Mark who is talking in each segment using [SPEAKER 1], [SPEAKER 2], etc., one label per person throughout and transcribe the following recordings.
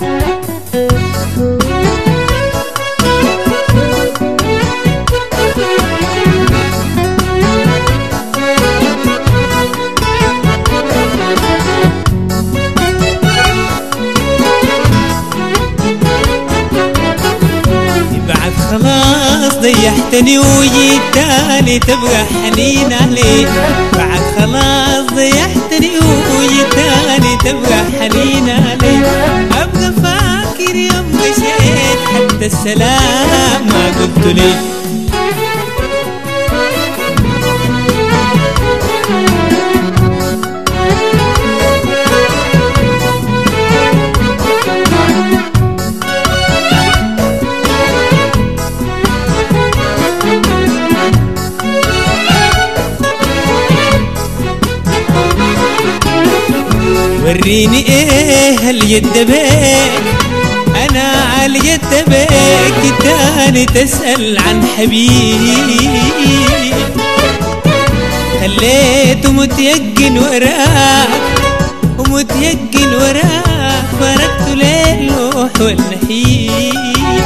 [SPEAKER 1] خلاص ضيعتني وجيت تاني تبغى حنين عليك. بعد خلاص ضيعتني وجيت تاني تبغى حنين عليك. أبقى فاكر يوم مشيت حتى السلام ما قلت لي. وريني ايه اليد بيك، انا عاليد بيك تاني تسأل عن حبيبي. خليته متيقن وراك ومتيقن وراك، فرقت للوح والنحيب.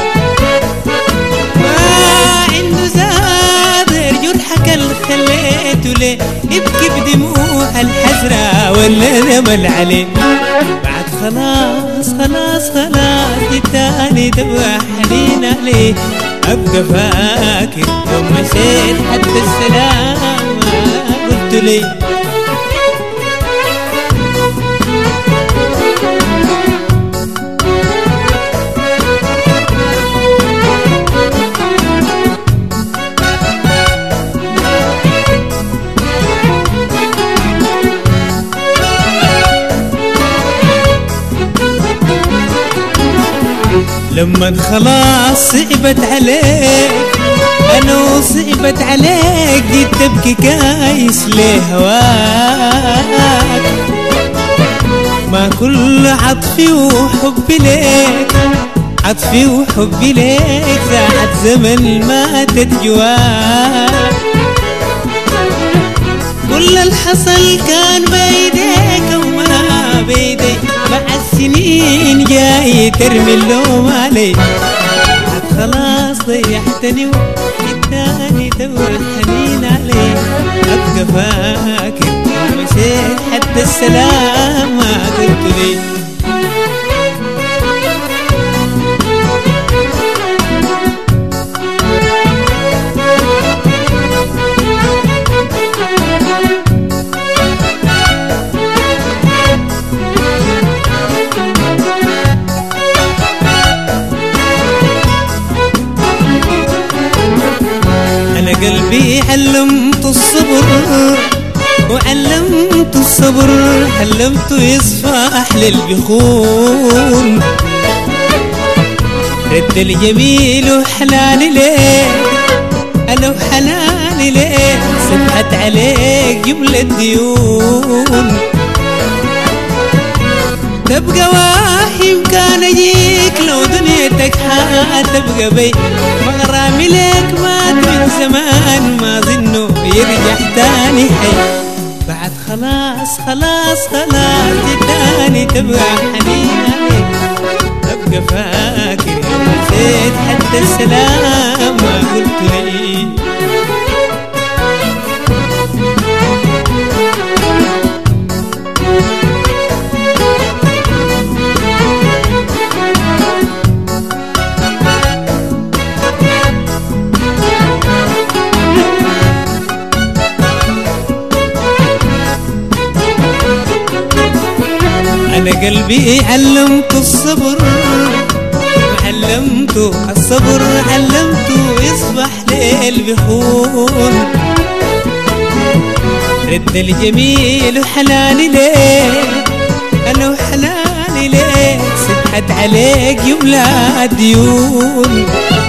[SPEAKER 1] ما عنده زادر جرحك اللي خليته ليه يبكي بدموع الحسرة ولا نمل عليه. بعد خلاص خلاص خلاص تاني تبغى حنين عليه. أبقى فاكر يوم مشيت حتى السلام ما قلت لي. لما خلاص صعبت عليك انا وصعبت عليك، جيت تبكي كايس لهواك. ما كل عطفي وحبي ليك، عطفي وحبي ليك ساعة زمن ماتت جواك. كل الحصل كان بيديك وما بيدي، مع السنين جاي ترمي اللوم علي. بعد خلاص ضيعتني والتاني تبغى حنين علي. أبقى فاكر مشيت حتى السلام ما قلت لي. قلبي علمت الصبر وعلمت الصبر، علمته يصفح للبخون. رد الجميل وحلالي ليك انا وحلالي ليك، سبحت عليك جملة ديون. تبقى واحم كان اجيك لو دنيتك حتبقى بي. مغرامي ليك مات من زمان ما ظنه يرجع تاني حي. بعد خلاص خلاص خلاص تاني تبقى حنين عليك. ابقى فاكر يوم مشيت حتى السلام ما قلت لي. أنا قلبي علمت الصبر وعلمته الصبر، علمته يصبح ليل بخون. رد الجميل وحلالي ليك أنا وحلالي ليك، سبحت عليك جملة ديون.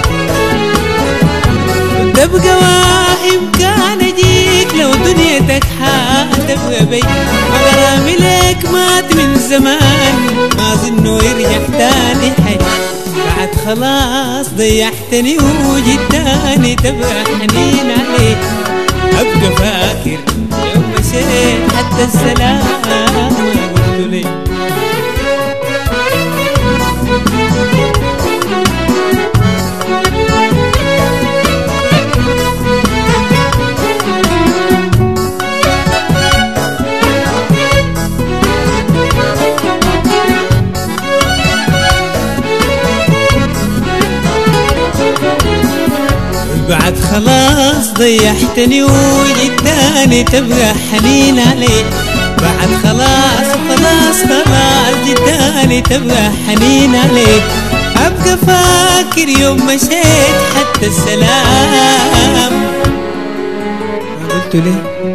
[SPEAKER 1] تبقى واهم كان اجيك لو دنيتك حتبقى بي. مغرامي ليك مات من زمان ما ظنه يرجع تاني حي. بعد خلاص ضيعتني وجيت تاني تبقى حنين عليك. ابقى فاكر يوم مشيت حتى السلام ما قلت لي. خلاص ضيحتني وجيتاني تبقى حنين عليك بعد خلاص خلاص خلاص جيتاني تبقى حنين عليك أبقى فاكر يوم مشيت حتى السلام ما قلت ليه